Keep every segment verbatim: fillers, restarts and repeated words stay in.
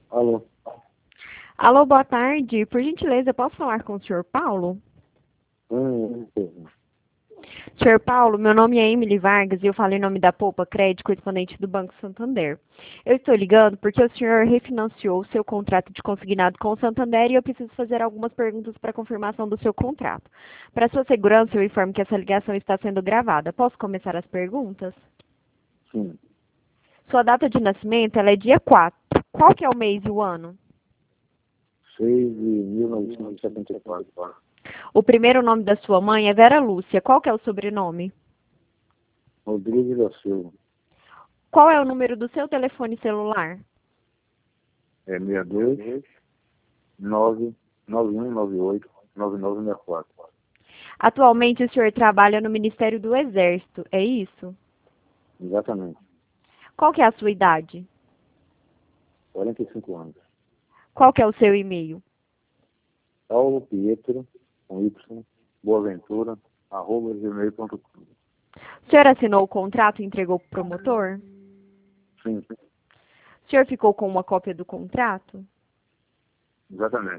Alô? Alô, boa tarde. Por gentileza, eu posso falar com o senhor Paulo? Hum, hum, senhor Paulo, meu nome é Emily Vargas e eu falo em nome da Poupa Crédito, correspondente do Banco Santander. Eu estou ligando porque o senhor refinanciou o seu contrato de consignado com o Santander e eu preciso fazer algumas perguntas para confirmação do seu contrato. Para sua segurança, eu informo que essa ligação está sendo gravada. Posso começar as perguntas? sim. Sua data de nascimento ela é dia quatro. Qual que é o mês e o ano? seis de mil novecentos e setenta e quatro. O primeiro nome da sua mãe é Vera Lúcia. Qual que é o sobrenome? Rodrigues da Silva. Qual é o número do seu telefone celular? É seis dois nove nove um nove oito nove nove seis quatro. Atualmente o senhor trabalha no Ministério do Exército, é isso? Exatamente. Qual que é a sua idade? quarenta e cinco anos. Qual que é o seu e-mail? Paulo Pietro, com Y, Boaventura, arroba gmail ponto com. O senhor assinou o contrato e entregou para o promotor? Sim, O senhor ficou com uma cópia do contrato? exatamente.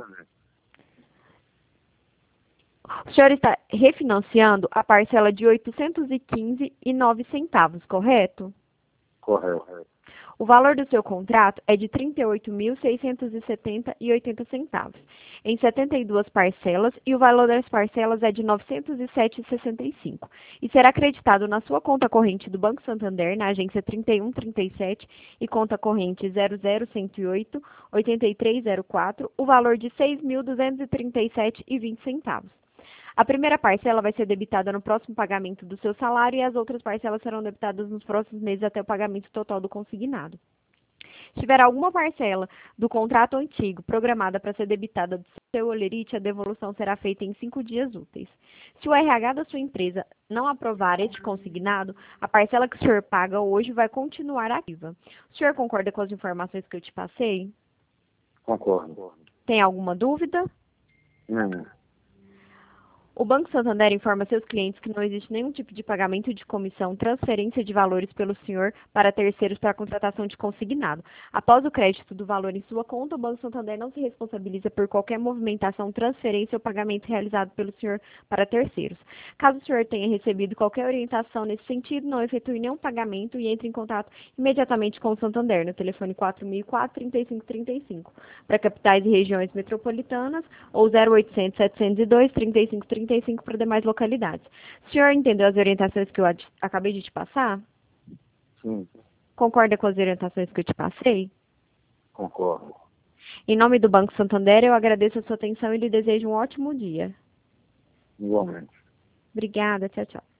O senhor está refinanciando a parcela de oitocentos e quinze reais e nove centavos, correto? Correto. O valor do seu contrato é de trinta e oito mil, seiscentos e setenta reais e oitenta centavos, em setenta e duas parcelas, e o valor das parcelas é de novecentos e sete reais e sessenta e cinco centavos, e será acreditado na sua conta corrente do Banco Santander, na agência trinta e um trinta e sete e conta corrente zero zero cento e oito, oitenta e três zero quatro, o valor de seis mil, duzentos e trinta e sete reais e vinte centavos. A primeira parcela vai ser debitada no próximo pagamento do seu salário e as outras parcelas serão debitadas nos próximos meses até o pagamento total do consignado. Se tiver alguma parcela do contrato antigo programada para ser debitada do seu holerite, a devolução será feita em cinco dias úteis. Se o R H da sua empresa não aprovar este consignado, a parcela que o senhor paga hoje vai continuar ativa. O senhor concorda com as informações que eu te passei? Concordo. Tem alguma dúvida? Não. O Banco Santander informa seus clientes que não existe nenhum tipo de pagamento de comissão, transferência de valores pelo senhor para terceiros para a contratação de consignado. Após o crédito do valor em sua conta, o Banco Santander não se responsabiliza por qualquer movimentação, transferência ou pagamento realizado pelo senhor para terceiros. Caso o senhor tenha recebido qualquer orientação nesse sentido, não efetue nenhum pagamento e entre em contato imediatamente com o Santander no telefone quatro mil e quatro, trinta e cinco trinta e cinco para capitais e regiões metropolitanas ou zero oitocentos, setecentos e dois, trinta e cinco trinta e cinco para demais localidades. O senhor entendeu as orientações que eu acabei de te passar? Sim, Concorda com as orientações que eu te passei? concordo. Em nome do Banco Santander, eu agradeço a sua atenção e lhe desejo um ótimo dia. Igualmente. Obrigada, tchau, tchau.